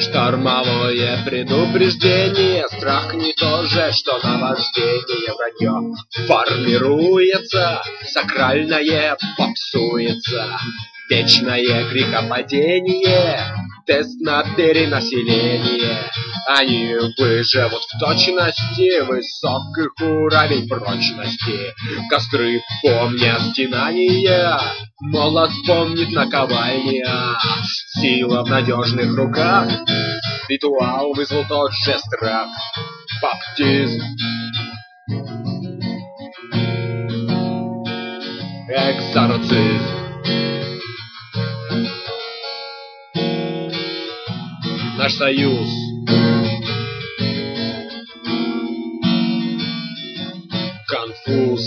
Штормовое предупреждение, страх не то же, что наваждение. Вранье формируется, сакральное попсуется, вечное грехопадение, тест на перенаселение. Они выживут в точности, высоких уровень прочности. Костры помнят стенания, молот помнит наковальня. Сила в надежных руках, ритуал вызвал тот же страх. Баптизм, экзорцизм. Наш союз конфуз.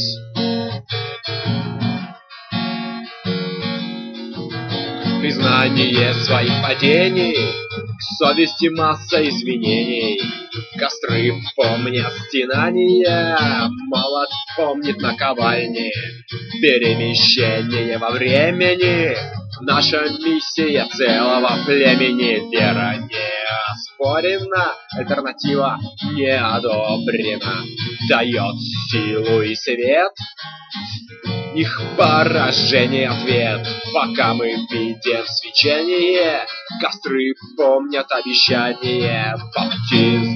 Признание своих падений, к совести масса извинений. Костры помнят стенания, молот помнит наковальни. Перемещение во времени, наша миссия целого племени. Вера не оспорена, альтернатива не одобрена. Дает силу и свет, их поражение ответ. Пока мы видим свечение, костры помнят обещание. Баптизм,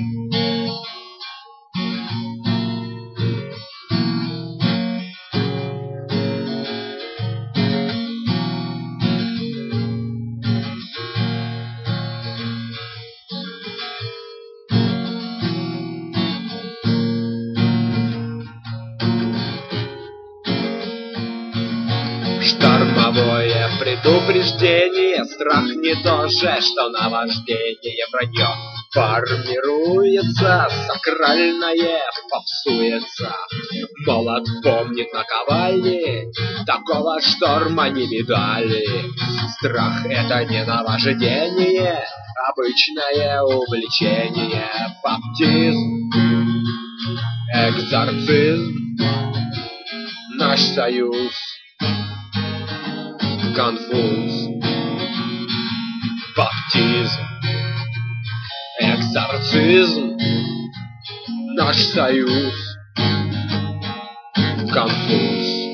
штормовое предупреждение, страх не то же, что наваждение. Вранье формируется, сакральное попсуется, молот помнит наковальни. Такого шторма не видали. Страх — это не наваждение, обычное увлечение. Баптизм, экзорцизм, наш союз конфуз. Баптизм, экзорцизм, наш союз конфуз.